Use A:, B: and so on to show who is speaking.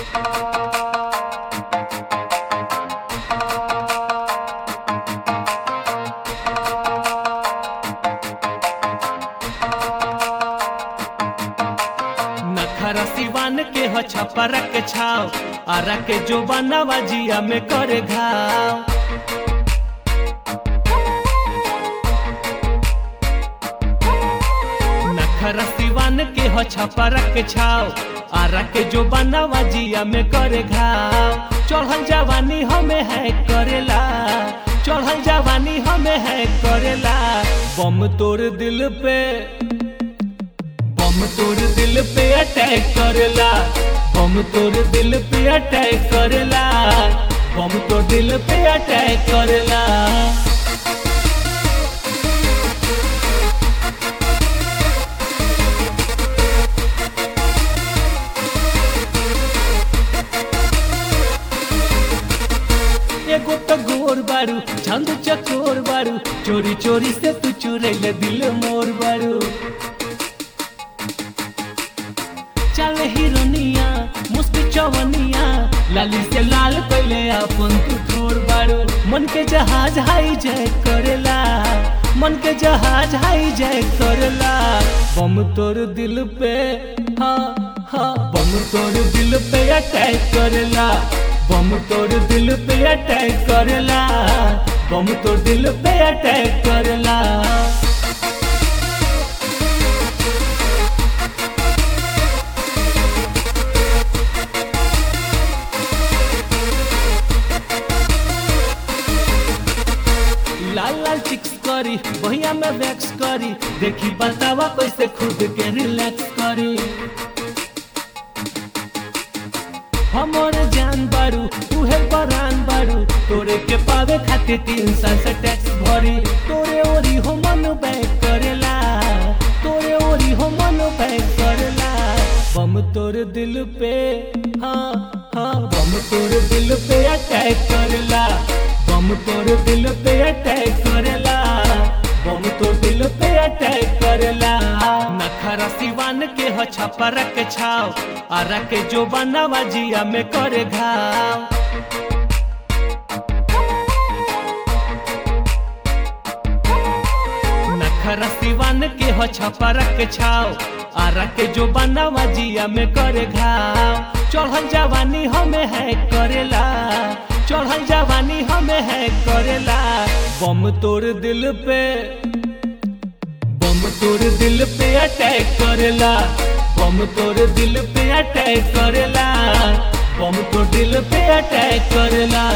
A: नखरा सिवान के हो छपरा के छाव, आरा के जो बनावा जिया में करे घाव। नखरा सिवान के हो छपरा के छाव, आरा के जो बनावा जिया में करे घाव। चढ़ल जवानी हमें है करेला, चढ़ल जवानी हमें है करेला। बम तोड़ दिल पे, बम तोड़ दिल पे अटैक करेला, बम तोड़ दिल पे अटैक करेला, बम तोड़ दिल पे अटैक करेला। एगो तो गोर बारू छंद चकोर बारू, चोरी चोरी से तू चुरैले दिल मोर बारू। चल हिरोनिया मुस्की चवनिया, लाली से लाल पहले अपन तू थोर बारू। मन के जहाज हाई जय करेला, मन के जहाज हाई जय करेला। बम तोड़ दिल पे, हाँ हाँ बम तोड़ दिल पे अटैक करेला, बम तोड़ दिल पे अटैक करेला, बम तोड़ दिल पे अटैक करेला। लाल लाल चिक्स करी भैया में वैक्स करी, देखी बतावा कैसे खुद के रिलैक्स करी। हमारे जान बारू तुहे परान बारू, तोरे के पावे खातिर 3 साल से टैक्स भरी। तोरे ओरी हो मन बैक करेला, तोरे ओरी हो मन बैक करेला। बम तोड़ दिल पे, हाँ हाँ बम तोड़ दिल पे अटैक करेला, बम तोड़ दिल पे अटैक करेला, बम तोड़ दिल पे अटैक करेला। नखरा सिवान के हो छपरा के छाव, आरा के जो बनावा जिया में करे घाव। नखरा सिवान के हो छपरा के छाव, आरा के जो बनावा जिया में करे घाव। चढ़ल जवानी हमें है करेला, चढ़ल जवानी हमें है करेला। बम तोड़ दिल पे, बम तोड़ दिल पे अटैक करेला, बम तोड़ दिल पे अटैक करेला, बम तोड़ दिल पे अटैक करेला।